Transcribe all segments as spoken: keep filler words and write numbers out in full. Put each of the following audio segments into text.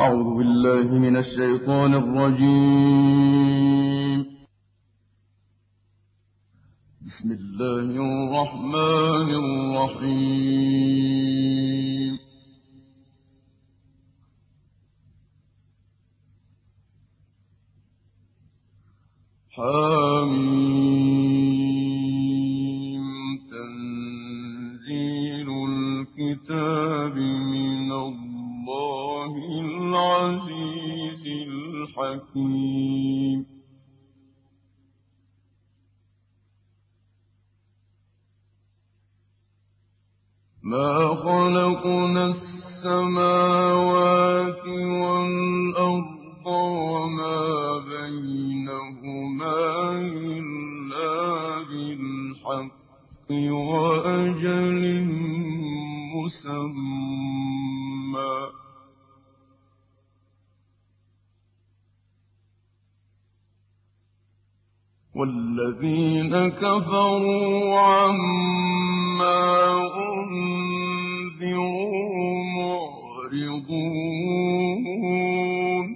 أعوذ بالله من الشيطان الرجيم. بسم الله الرحمن الرحيم. حميم تنزيل الكتاب من الله العزيز الحكيم. ما خلقنا السماوات والأرض وما بينهما إلا بالحق وأجل مسمى. والذين كفروا عما أنذروا معرضون.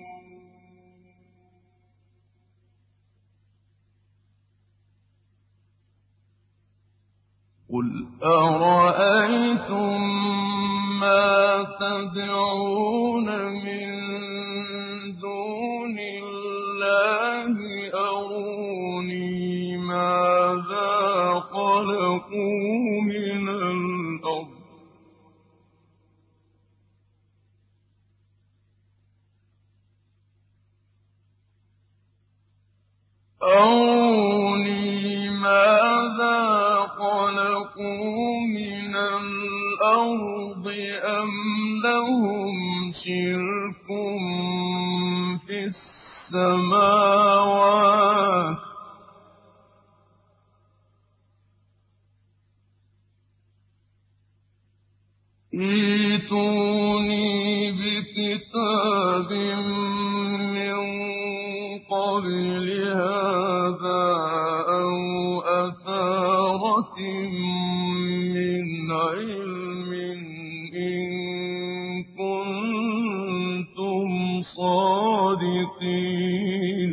قل أرأيتم ما تدعون من دون الله أروني ماذا خلقوا من الأرض أروني ماذا خلقوا من الأرض أم لهم شرك في السماوات ائتوني بكتاب من قبل هذا أو أثارة من علم إن كنتم صادقين.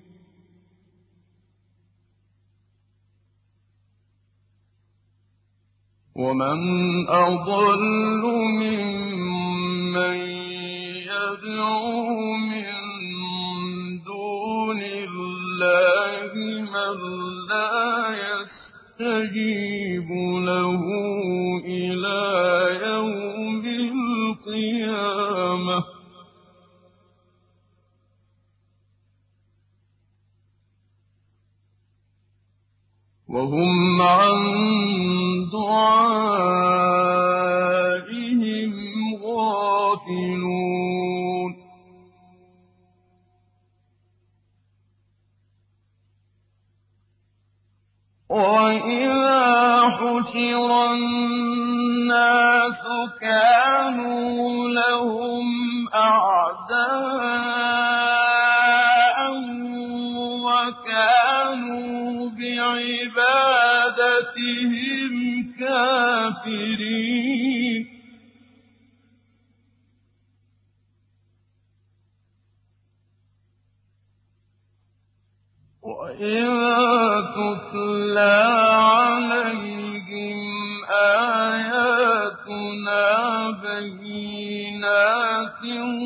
ومن أضل ممن يدعو من دون الله من لا يستجيب له إلى يوم القيامة وهم عن دعائهم غافلون. وإذا حشر الناس كانوا لهم أعداء وكانوا بعبادتهم كافرين. وإذا تتلى عليهم آياتنا بينات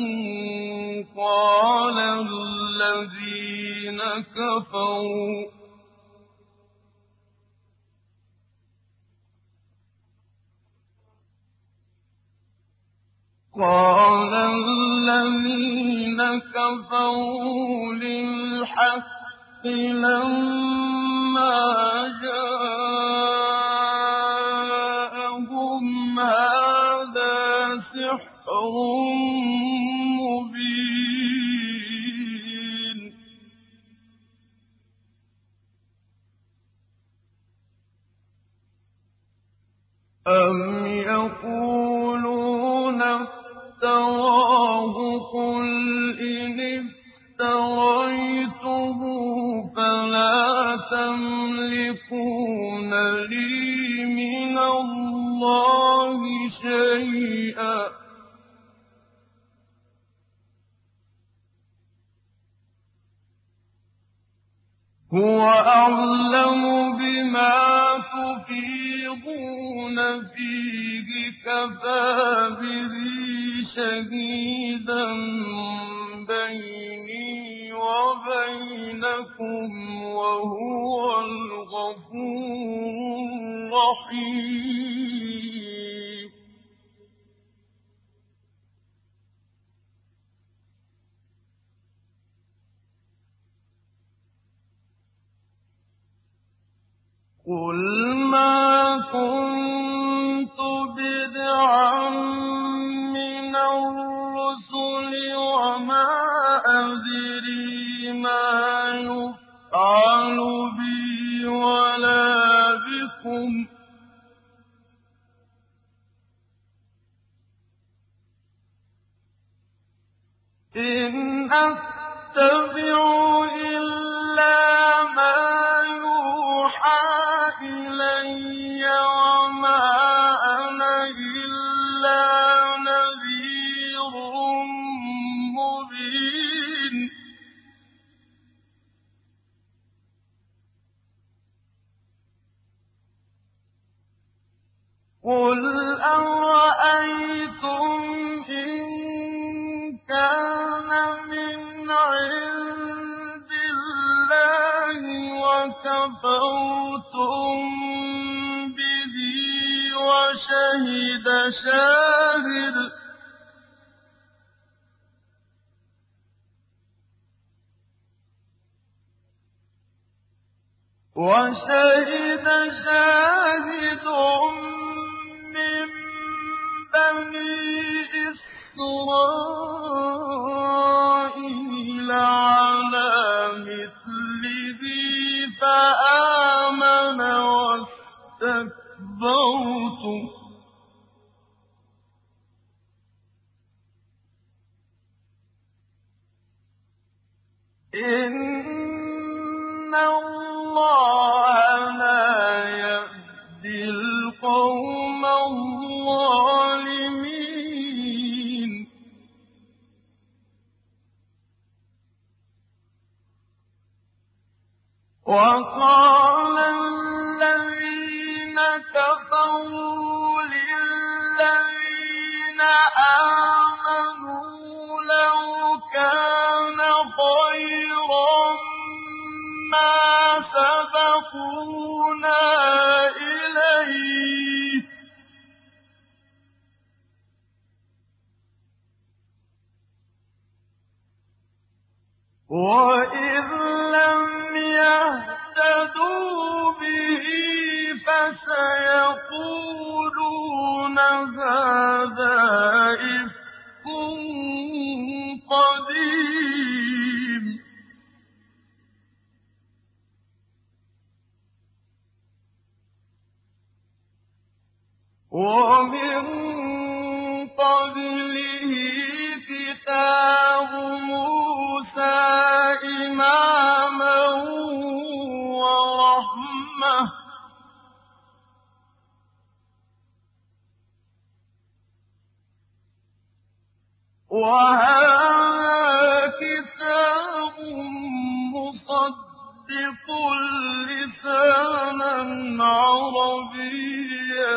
قال الذين كفروا قال الذين كفروا للحق لما جاءهم هذا سحر مبين. أم يقولون افتراه قل إن افتريته فلا تملكون هُوَ أَعْلَمُ بِمَا تُفِيضُونَ فِيهِ كَفَىٰ بِهِ شَهِيدًا بَيْنِي وَبَيْنَكُمْ ۖ وَهُوَ الْغَفُورُ الرَّحِيمُ قُلْ مَا كُنتُ بِدْعًا مِّنَ الرُّسُلِ وَمَا أَدْرِي مَا يُفْعَلُ بِي وَلَا بِكُمْ ۖ إِنْ أَتَّبِعُ إِلَّا مَا يُوحَىٰ إِلَيَّ وَمَا أَنَا إِلَّا نَذِيرٌ مُّبِينٌ قُلْ أَرَأَيْتُمْ إِن كَانَ مِنْ عِندِ اللَّهِ وَكَفَرْتُم بِهِ وَشَهِدَ شَاهِدٌ وَشَهِدَ شَاهِدٌ مِّن بَنِي إِسْرَائِيلَ عَلَىٰ مِثْلِهِ فَآمَنَ وَاسْتَكْبَرْتُمْ ۖ إِنَّ اللَّهَ لَا يَهْدِي الْقَوْمَ الظَّالِمِينَ وَقَالَ الَّذِينَ كَفَرُوا لِلَّذِينَ آمَنُوا لَوْ كَانَ خَيْرًا مَّا سَبَقُونَا إِلَيْهِ ۚ وَإِذ لَّمْ يَهْتَدُوا بِهِ فَسَيَقُولُونَ هَٰذَا إِفْكٌ قَدِيمٌ وَمِن قَبْلِهِ كِتَابُ مُوسَىٰ إِمَامًا وَرَحْمَةً ۚ وَهَٰذَا كِتَابٌ مُّصَدِّقٌ لِّسَانًا عَرَبِيًّا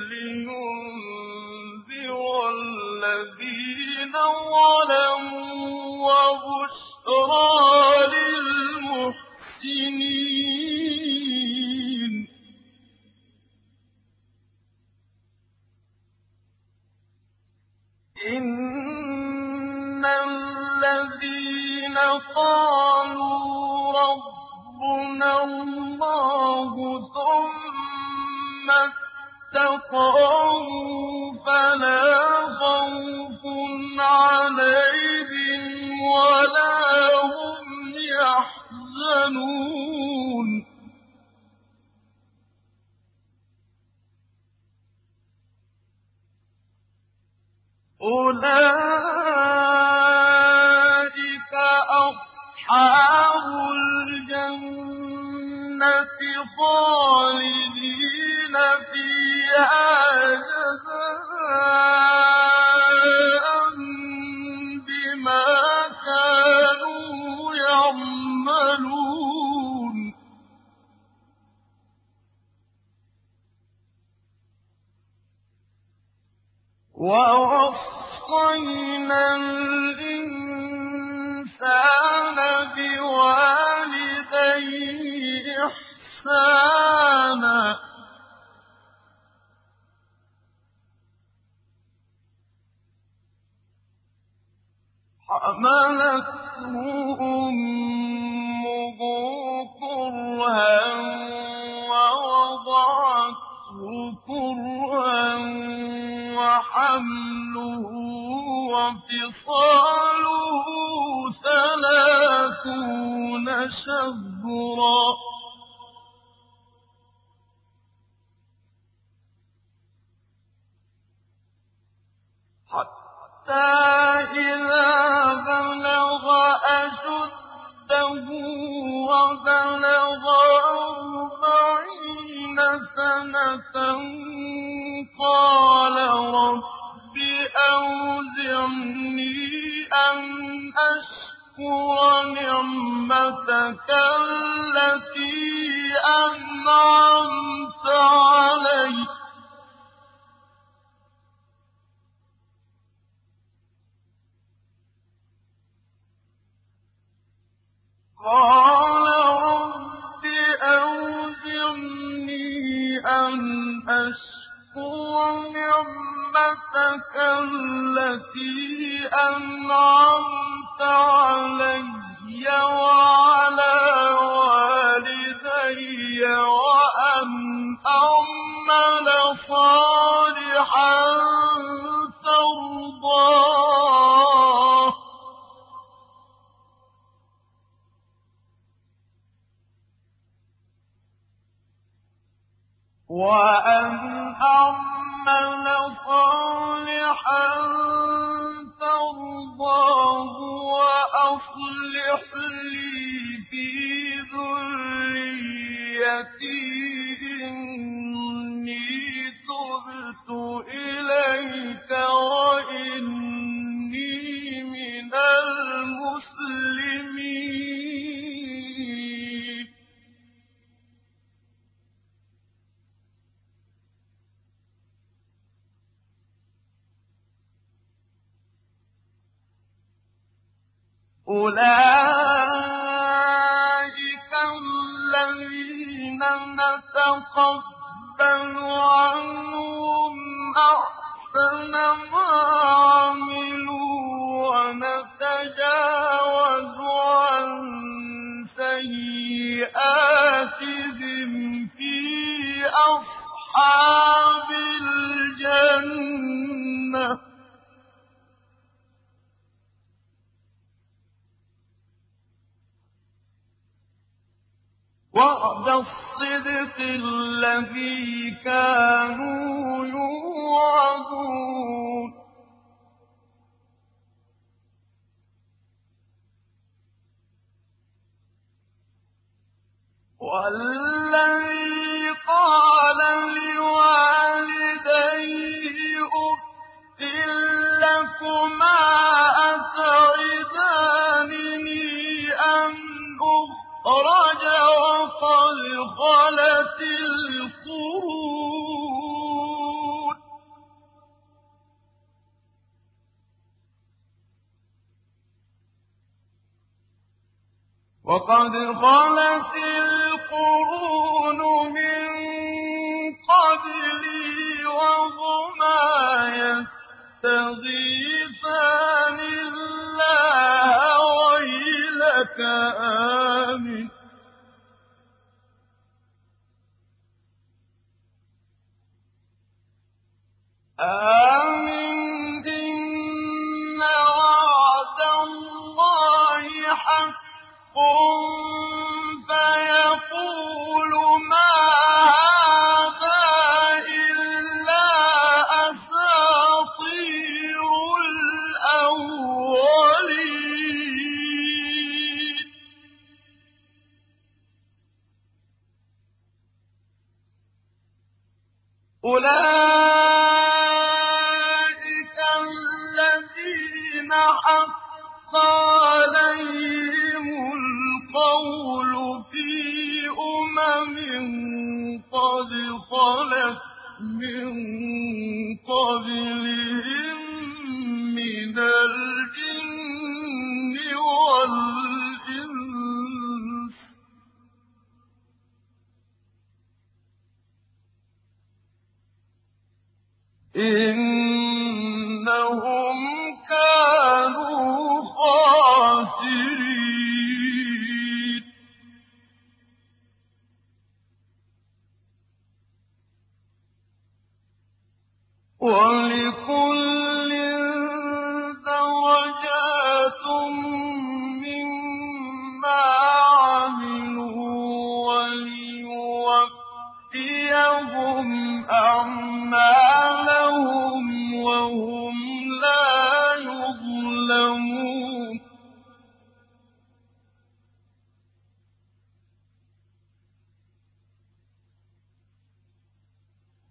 لِّيُنذِرَ الَّذِينَ ظَلَمُوا وَبُشْرَىٰ لِلْمُحْسِنِينَ إِنَّ الَّذِينَ قَالُوا رَبُّنَا اللَّهُ ثُمَّ اسْتَقَامُوا فَلَا خَوْفٌ عَلَيْهِمْ وَلَا هُمْ يَحْزَنُونَ أُولَٰئِكَ أَصْحَابُ الْجَنَّةِ خَالِدِينَ فِيهَا جَزَاءً بِمَا كَانُوا يَعْمَلُونَ الْإِنسَانَ بِوَالِدَيْهِ إِحْسَانًا ۖ حَمَلَتْهُ أُمُّهُ كُرْهًا وَوَضَعَتْهُ كُرْهًا وَحَمْلُهُ وَفِصَالُهُ ثَلَاثُونَ شَهْرًا ۚ حَتَّىٰ إِذَا بَلَغَ أَشُدَّهُ وَبَلَغَ أَرْبَعِينَ سَنَةً قَالَ رَبِّ أَوْزِعْنِي أَنْ أَشْكُرَ نِعْمَتَكَ الَّتِي أَنْعَمْتَ عَلَيَّ قَالَ رَبِّ أَوْزِعْنِي أَنْ أَشْكُرَ نِعْمَتَكَ الَّتِي أَنْعَمْتَ عَلَيَّ وَعَلَىٰ وَالِدَيَّ وَأَنْ أَعْمَلَ صَالِحًا تَرْضَاهُ وَأَنْ أَعْمَلَ صَالِحًا تَرْضَاهُ وَأَصْلِحْ لِي فِي ذُرِّيَّتِي ۖ إِنِّي تُبْتُ إِلَيْكَ وَإِنِّي مِنَ الْمُسْلِمِينَ أُولَٰئِكَ الَّذِينَ نَتَقَبَّلُ عَنْهُمْ أَحْسَنَ مَا عَمِلُوا وَنَتَجَاوَزُ عَن سَيِّئَاتِهِمْ فِي أَصْحَابِ الْجَنَّةِ ۖ وَعْدَ الصِّدْقِ الَّذِي كَانُوا يُوعَدُونَ وَالَّذِي قَالَ لِوَالِدَيْهِ أُفٍّ لَّكُمَا أَتَعِدَانِنِي أَنْ أُخْرَجَ وَقَدْ خَلَتِ الْقُرُونُ وَقَدْ خَلَتِ الْقُرُونُ مِن قَبْلِي وَهُمَا يَسْتَغِيثَانِ اللَّهَ وَيْلَكَ آمِنْ آمِنْ إِنَّ وَعْدَ اللَّهِ حَقٌّ فَيَقُولُ مَا هَٰذَا إِلَّا أَسَاطِيرُ الْأَوَّلِينَ أُولَٰئِكَ الَّذِينَ حَقَّ عَلَيْهِمُ الْقَوْلُ فِي أُمَمٍ قَدْ خَلَتْ مِن قَبْلِهِم مِّنَ الْجِنِّ وَالْإِنسِ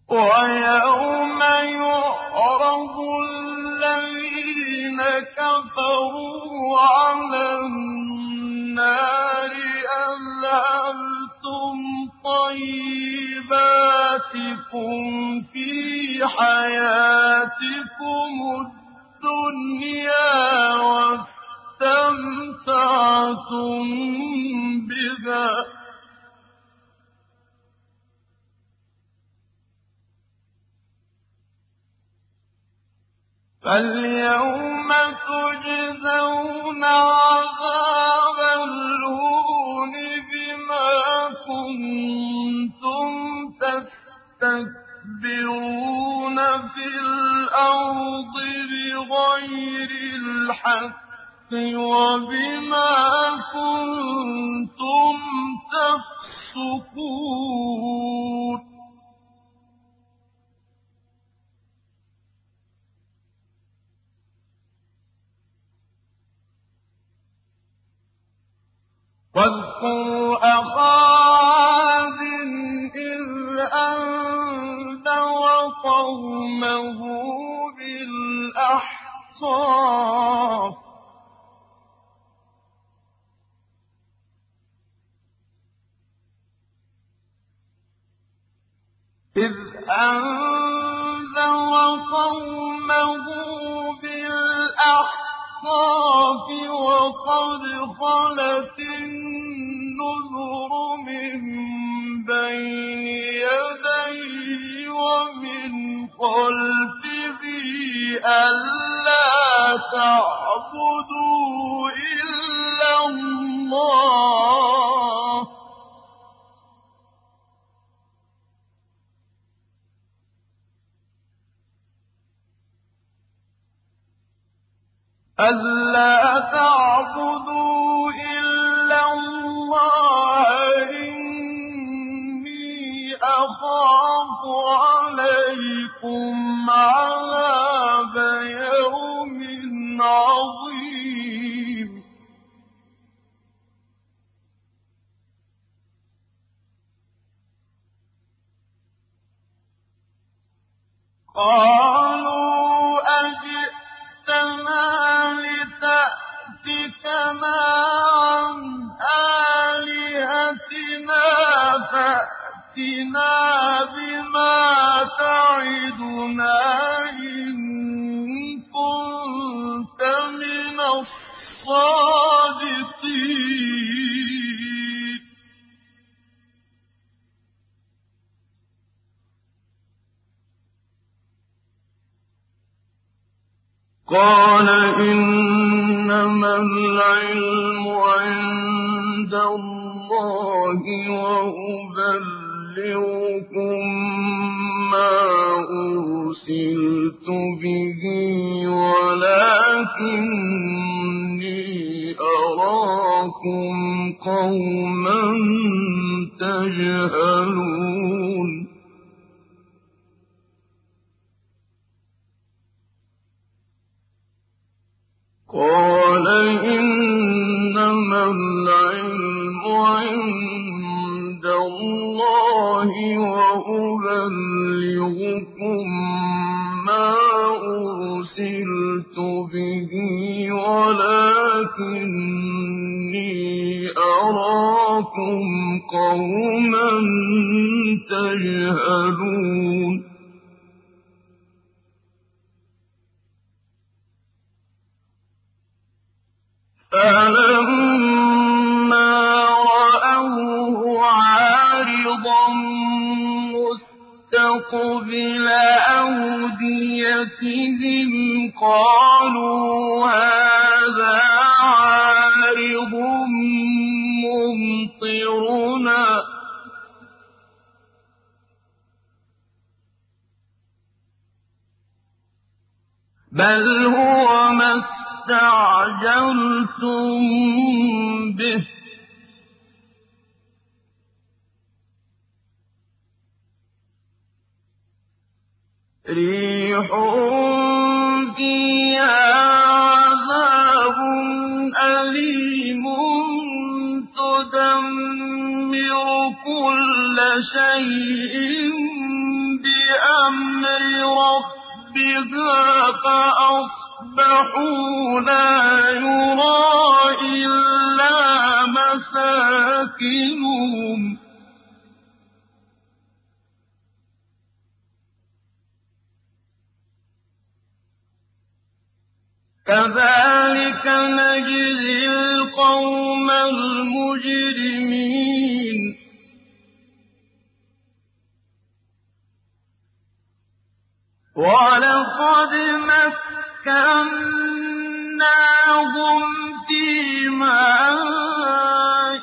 ويوم يعرض الذين كفروا على النار أذهبتم طيباتكم في حياتكم الدنيا واستمتعتم بها فاليوم تجزون عذاب الهون بما كنتم تستكبرون في الأرض بغير الحق وبما كنتم تفسقون واذكر أخا عاد إذ أنذر قومه بالأحقاف إذ أنذر قومه بالأحقاف وقد خلت النذر من بين يديه ومن خلفه ألا تعبدوا إلا الله ألا تعبدوا إلا الله إني أخاف عليكم عذاب يوم عظيم قالوا أجئتنا لتأفكنا عن آلهتنا فأتنا بما تعدنا إن كنت من الصادقين قال إنما العلم عند الله وأبلغكم ما أرسلت به ولكني أراكم قوما تجهلون قال إنما العلم عند الله وأبلغكم ما أرسلت به ولكني أراكم قوما تجهلون فلما رأوه عارضا مستقبل أوديتهم قالوا هذا عارض ممطرنا بل هو ما استعجلتم به ريح فيها عذاب أليم تدمر كل شيء بأمر أَمْرِ رَبِّهَا فَأَصْبَحُوا لَا يُرَىٰ إِلَّا مَسَاكِنُهُمْ كَذَٰلِكَ نَجْزِي الْقَوْمَ الْمُجْرِمِينَ وَلَقَدْ مَكَّنَّاهُمْ فِي مَاءٍ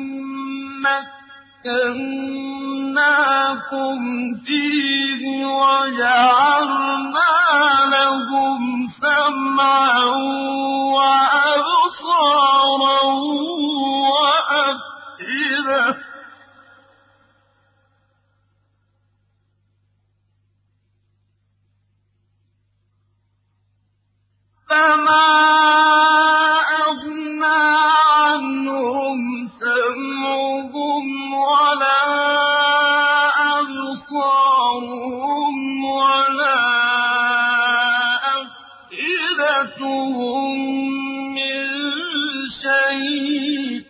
مَّكَّنَّاكُمْ فِيهِ وَجَعَلْنَا لَهُمْ سَمْعًا وَأَبْصَارًا وَأَفْئِدَةً فَمَا أَغْنَىٰ عَنْهُمْ سَمْعُهُمْ وَلَا أَبْصَارُهُمْ وَلَا أَفْئِدَتُهُم مِّن شَيْءٍ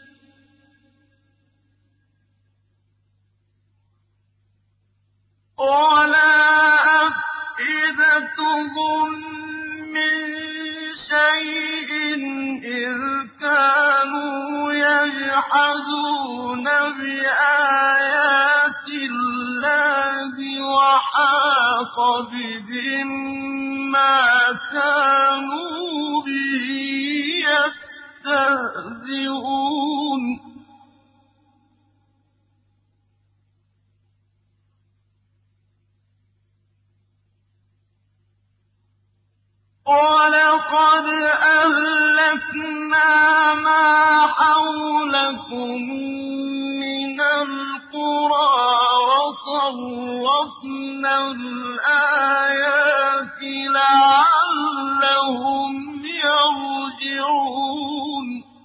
وَلَا أَفْئِدَتُهُم مِّن شَيْءٍ إِذْ كَانُوا يَجْحَدُونَ بِآيَاتِ اللَّهِ وَحَاقَ بِهِم مَّا كَانُوا بِهِ يَسْتَهْزِئُونَ وَلَقَدْ أَهْلَكْنَا مَا حَوْلَكُم مِّنَ الْقُرَىٰ وَصَرَّفْنَا الْآيَاتِ لَعَلَّهُمْ يَرْجِعُونَ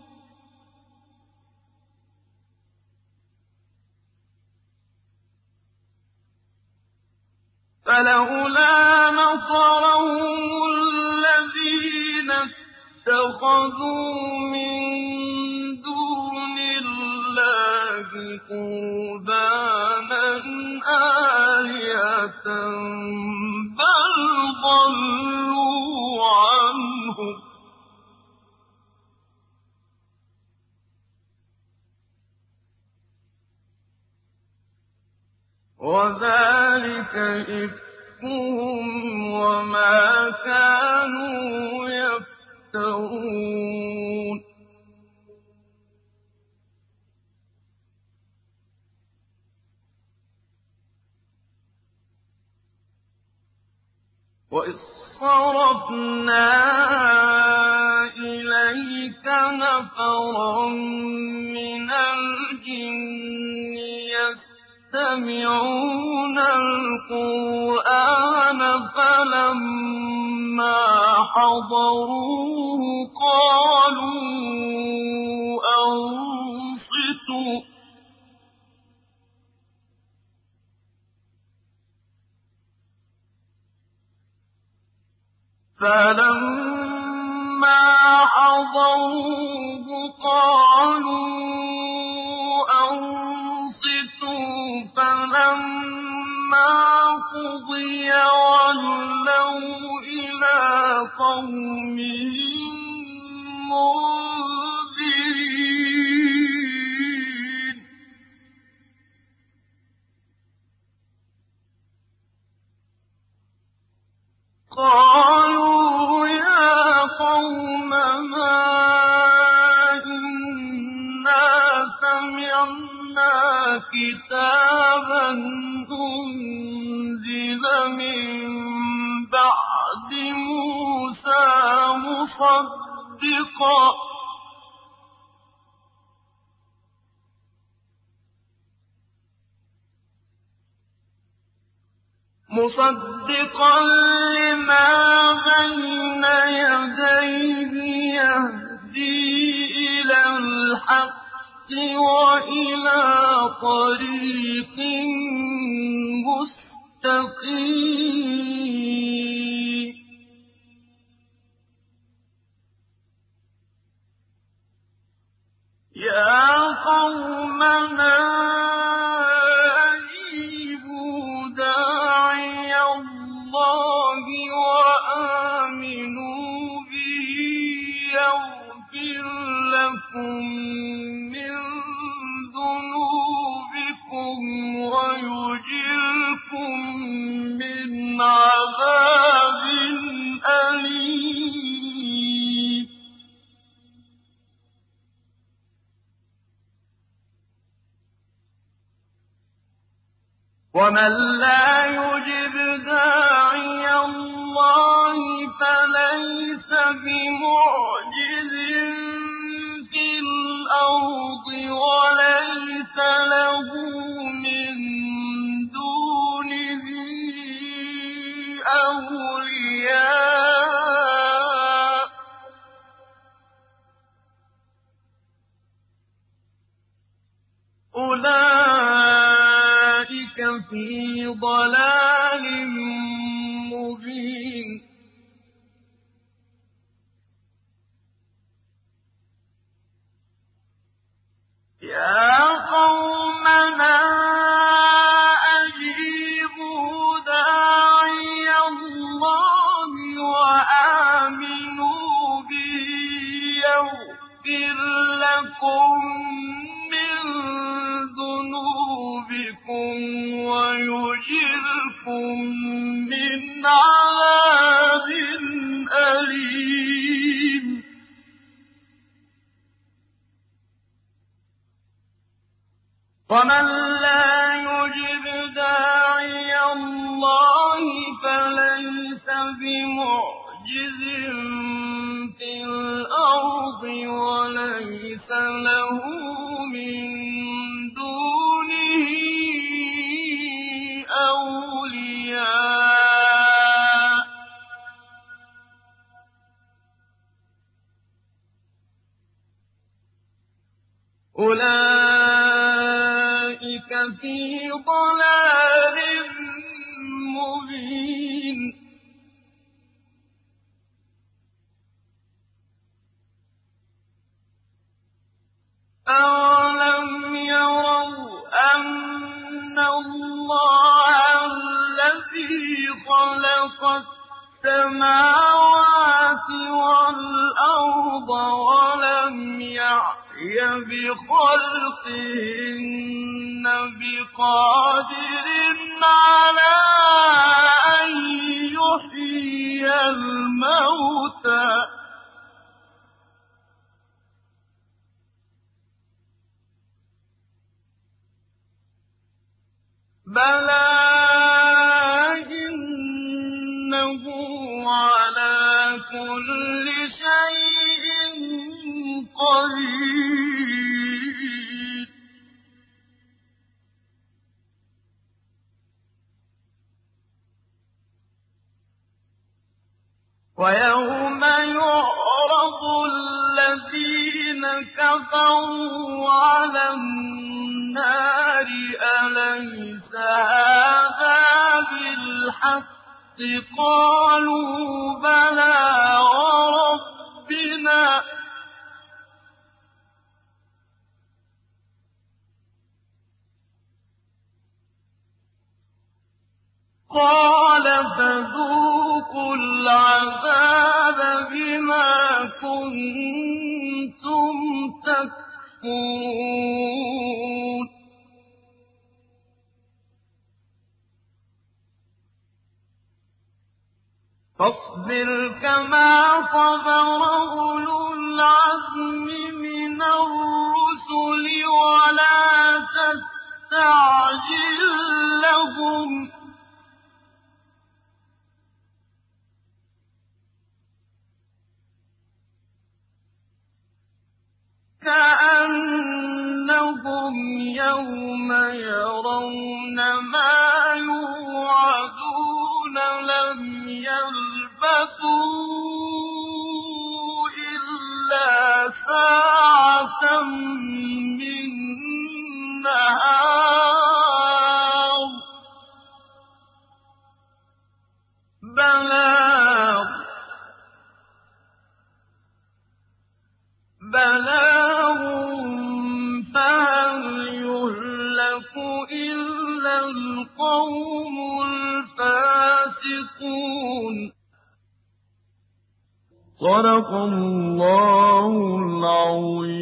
فَلَوْلَا نَصَرَهُمُ الَّذِينَ اتَّخَذُوا مِن دُونِ اللَّهِ قُرْبَانًا آلِهَةً بَلْ ضَلُّوا عَنْهُمْ ۚ وَذَٰلِكَ إِفْكُهُمْ وَمَا كَانُوا يَفْتَرُونَ وَإِذ صَّرَفْنَا إِلَيْكَ نَفَرًا مِّنَ الْجِنِّ يَسْتَمِعُونَ الْقُرْآنَ فَلَمَّا حَضَرُوهُ قَالُوا أَنصِتُوا ۖ فَلَمَّا حَضَرُوهُ قَالُوا أَنصِتُوا ۖ فَلَمَّا قُضِيَ وَلَّوْا إِلَىٰ قَوْمِهِم مُّنذِرِينَ قَالُوا يَا قَوْمَنَا إِنَّا سَمِعْنَا كِتَابًا أُنزِلَ مِن بَعْدِ مُوسَىٰ مُصَدِّقًا مُصَدِّقًا لِّمَا بَيْنَ يَدَيْهِ يَهْدِي إِلَى الْحَقِّ وَإِلَىٰ طَرِيقٍ مُّسْتَقِيمٍ يَا قَوْمَنَا أَجِيبُوا دَاعِيَ اللَّهِ وَآمِنُوا بِهِ يَغْفِرْ لَكُم مِّن ذُنُوبِكُمْ وَيُجِرْكُم مِّنْ عَذَابٍ أَلِيمٍ. وَمَن لَّا يُجِبْ دَاعِيَ اللَّهِ فَلَيْسَ بِمُعْجِزٍ فِي الْأَرْضِ وَلَيْسَ لَهُ مِن دُونِهِ أَوْلِيَاءُ ۚ أُولَٰئِكَ فِي ضَلَالٍ مُّبِينٍ. يَا قَوْمَنَا أَجِيبُوا دَاعِيَ اللَّهِ وَآمِنُوا بِهِ يَغْفِرْ لَكُم مِّن ذُنُوبِكُمْ وَيُجِرْكُم مِّنْ عَذَابٍ أَلِيمٍ. وَمَن لَّا يُجِبْ دَاعِيَ اللَّهِ فَلَيْسَ بِمُعْجِزٍ فِي الْأَرْضِ وَلَيْسَ لَهُ مِن دُونِهِ أَوْلِيَاءُ ۚ أُولَٰئِكَ فِي ضَلَالٍ مُّبِينٍ. أَوَلَمْ يَرَوْا أَنَّ اللَّهَ الَّذِي خَلَقَ السَّمَاوَاتِ وَالْأَرْضَ وَلَمْ يَعْيَ بِخَلْقِهِنَّ بِقَادِرٍ عَلَىٰ أَن يُحْيِيَ الْمَوْتَىٰ ۚ بَلَىٰ إِنَّهُ عَلَىٰ كُلِّ شَيْءٍ قَدِيرٌ. وَيَوْمَ يُعْرَضُ الَّذِينَ كَفَرُوا عَلَى النَّارِ أَلَيْسَ هَٰذَا بِالْحَقِّ ۖ قَالُوا بَلَىٰ وَرَبِّنَا ۚ قَالَ فَذُوقُوا الْعَذَابَ بِمَا كُنتُمْ تَكْفُرُونَ. فاصبر كما صبر أولو العزم من الرسل ولا تستعجل لهم كأنهم يوم يرون ما يوعدون لم يلبثوا إلا ساعة من نهار بَلَاغٌ فَهَلْ يُهْلَكُ إِلَّا الْقَوْمُ الْفَاسِقُونَ. صدق الله العظيم.